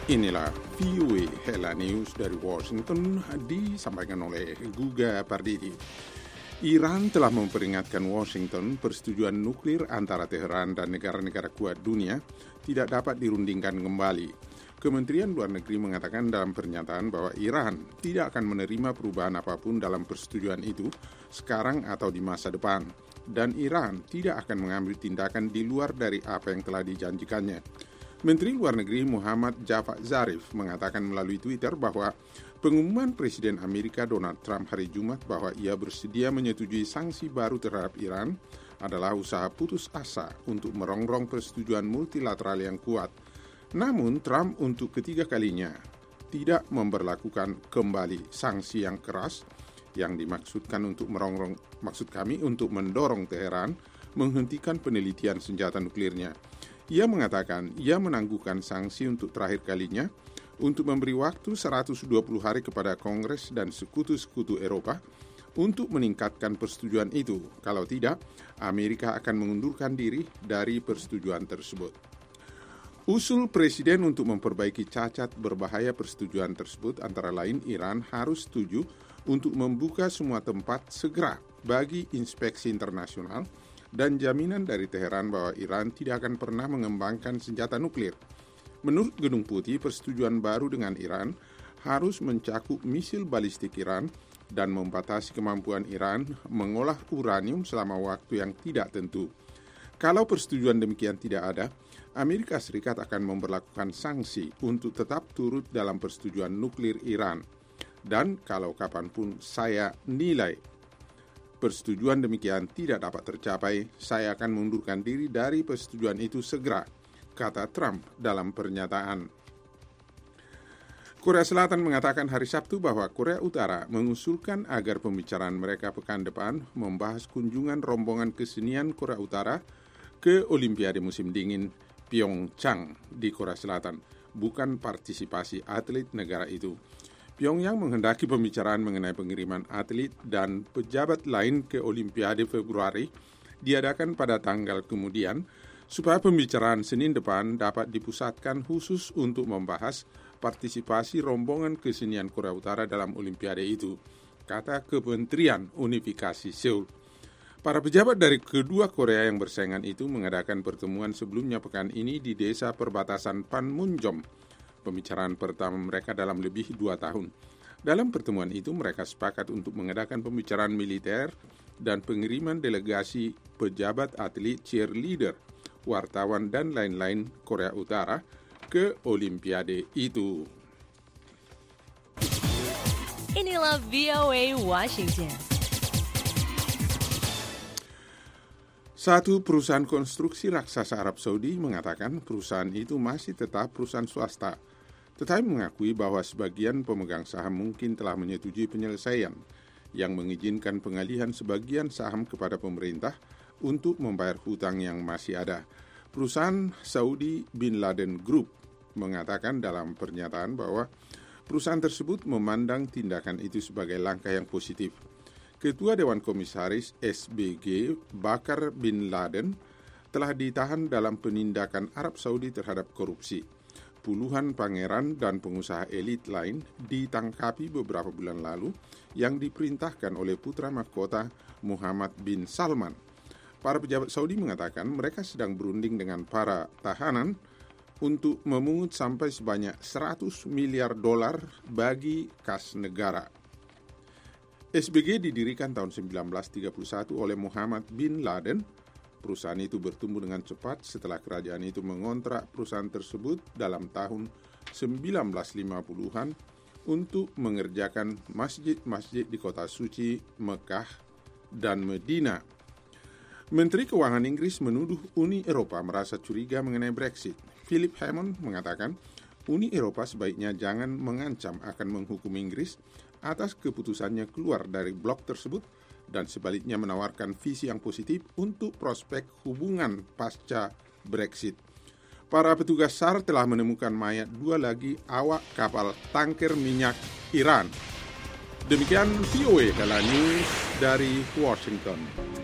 Inilah VOA Hela News dari Washington, disampaikan oleh Guga Pardidi. Iran telah memperingatkan Washington persetujuan nuklir antara Teheran dan negara-negara kuat dunia tidak dapat dirundingkan kembali. Kementerian Luar Negeri mengatakan dalam pernyataan bahwa Iran tidak akan menerima perubahan apapun dalam persetujuan itu sekarang atau di masa depan, dan Iran tidak akan mengambil tindakan di luar dari apa yang telah dijanjikannya. Menteri Luar Negeri Muhammad Javad Zarif mengatakan melalui Twitter bahwa pengumuman Presiden Amerika Donald Trump hari Jumat bahwa ia bersedia menyetujui sanksi baru terhadap Iran adalah usaha putus asa untuk merongrong persetujuan multilateral yang kuat. Namun Trump untuk ketiga kalinya tidak memberlakukan kembali sanksi yang keras yang dimaksudkan untuk untuk mendorong Teheran menghentikan penelitian senjata nuklirnya. Ia mengatakan ia menangguhkan sanksi untuk terakhir kalinya untuk memberi waktu 120 hari kepada Kongres dan sekutu-sekutu Eropa untuk meningkatkan persetujuan itu. Kalau tidak, Amerika akan mengundurkan diri dari persetujuan tersebut. Usul Presiden untuk memperbaiki cacat berbahaya persetujuan tersebut antara lain Iran harus setuju untuk membuka semua tempat segera bagi inspeksi internasional dan jaminan dari Teheran bahwa Iran tidak akan pernah mengembangkan senjata nuklir. Menurut Gedung Putih, persetujuan baru dengan Iran harus mencakup misil balistik Iran dan membatasi kemampuan Iran mengolah uranium selama waktu yang tidak tentu. Kalau persetujuan demikian tidak ada, Amerika Serikat akan memberlakukan sanksi untuk tetap turut dalam persetujuan nuklir Iran. Dan kalau kapanpun saya nilai persetujuan demikian tidak dapat tercapai, saya akan mengundurkan diri dari persetujuan itu segera, kata Trump dalam pernyataan. Korea Selatan mengatakan hari Sabtu bahwa Korea Utara mengusulkan agar pembicaraan mereka pekan depan membahas kunjungan rombongan kesenian Korea Utara ke Olimpiade musim dingin Pyeongchang di Korea Selatan, bukan partisipasi atlet negara itu. Pyongyang menghendaki pembicaraan mengenai pengiriman atlet dan pejabat lain ke Olimpiade Februari diadakan pada tanggal kemudian supaya pembicaraan Senin depan dapat dipusatkan khusus untuk membahas partisipasi rombongan kesenian Korea Utara dalam Olimpiade itu, kata Kementerian Unifikasi Seoul. Para pejabat dari kedua Korea yang bersaingan itu mengadakan pertemuan sebelumnya pekan ini di desa perbatasan Panmunjom. Pembicaraan pertama mereka dalam lebih 2 tahun. Dalam pertemuan itu mereka sepakat untuk mengadakan pembicaraan militer dan pengiriman delegasi pejabat atlet, cheerleader, wartawan dan lain-lain Korea Utara ke Olimpiade itu. Inilah VOA Washington. Satu perusahaan konstruksi raksasa Arab Saudi mengatakan perusahaan itu masih tetap perusahaan swasta, tetapi mengakui bahwa sebagian pemegang saham mungkin telah menyetujui penyelesaian yang mengizinkan pengalihan sebagian saham kepada pemerintah untuk membayar hutang yang masih ada. Perusahaan Saudi Bin Laden Group mengatakan dalam pernyataan bahwa perusahaan tersebut memandang tindakan itu sebagai langkah yang positif. Ketua Dewan Komisaris SBG Bakar Bin Laden telah ditahan dalam penindakan Arab Saudi terhadap korupsi. Puluhan pangeran dan pengusaha elit lain ditangkapi beberapa bulan lalu yang diperintahkan oleh putra mahkota Muhammad bin Salman. Para pejabat Saudi mengatakan mereka sedang berunding dengan para tahanan untuk memungut sampai sebanyak $100 miliar bagi kas negara. SBG didirikan tahun 1931 oleh Muhammad bin Laden. Perusahaan itu bertumbuh dengan cepat setelah kerajaan itu mengontrak perusahaan tersebut dalam tahun 1950-an untuk mengerjakan masjid-masjid di kota suci Mekah dan Medina. Menteri Keuangan Inggris menuduh Uni Eropa merasa curiga mengenai Brexit. Philip Hammond mengatakan Uni Eropa sebaiknya jangan mengancam akan menghukum Inggris atas keputusannya keluar dari blok tersebut dan sebaliknya menawarkan visi yang positif untuk prospek hubungan pasca Brexit. Para petugas SAR telah menemukan mayat 2 lagi awak kapal tanker minyak Iran. Demikian VOA Hela News dari Washington.